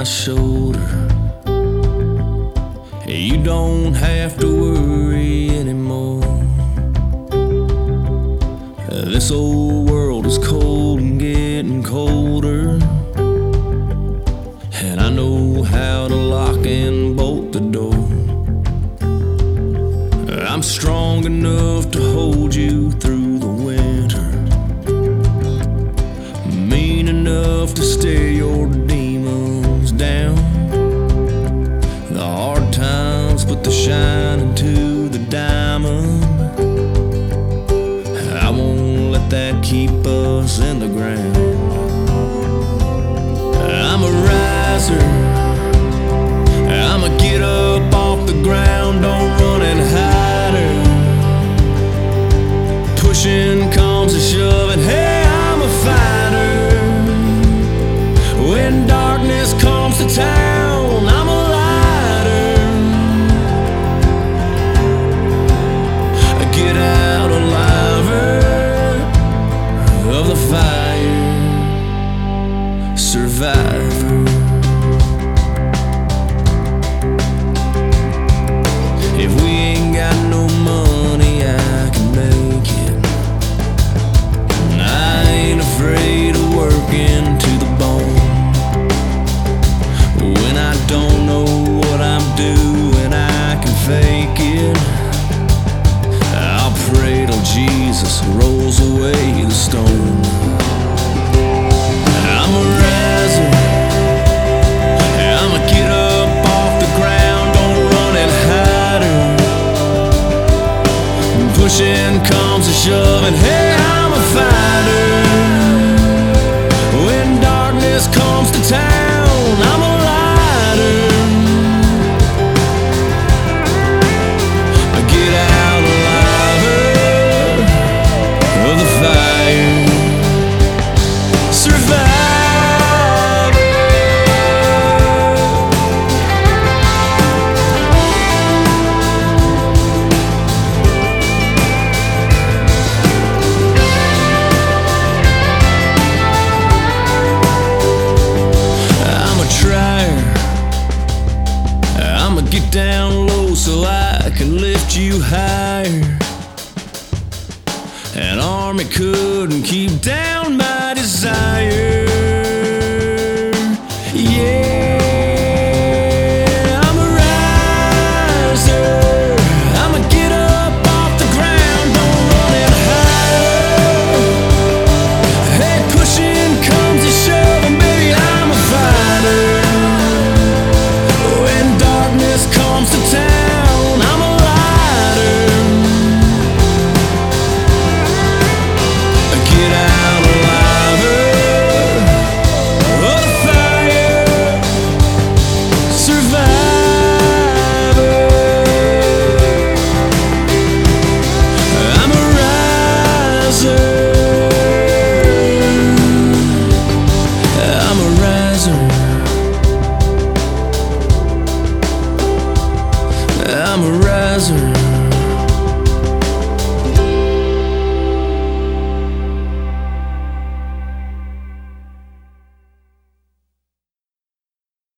my shoulder. You don't have to worry anymore. This old world is cold and getting colder, and I know how to lock and bolt the door. I'm strong enough to hold you through the winter, mean enough to stare your demons down. The hard times put the shine into the diamond. I won't let that keep us in the ground. I'm a riser, I'ma get up off the ground, don't run and hide her. Pushing comes to shoving, hey, I'm a fighter. When darkness comes to town, I'm a lighter. I get out aliver of the fire, survivor. If we ain't got no money, I can make it. I ain't afraid of working to the bone. When I don't know what I'm doing, I can fake it. I'll pray till Jesus rolls away the stone. I'm a riser, I'ma get up off the ground, don't run and hide her. Pushing comes to shoving, hey, I'm a fighter. When darkness comes to town, I'm a lighter. I get out alive of the fire, survivor. I'm a trier, I'ma get down low so I can lift you higher. An army couldn't keep down my desire. Yeah, I'm a riser, I'ma get up off the ground, don't run and hide. Hey, pushing comes to shoving, baby, I'm a fighter. When darkness comes to town, I'm a lighter. Get out alive of the fire, survivor. I'm a riser, I'm a riser, I'm a riser.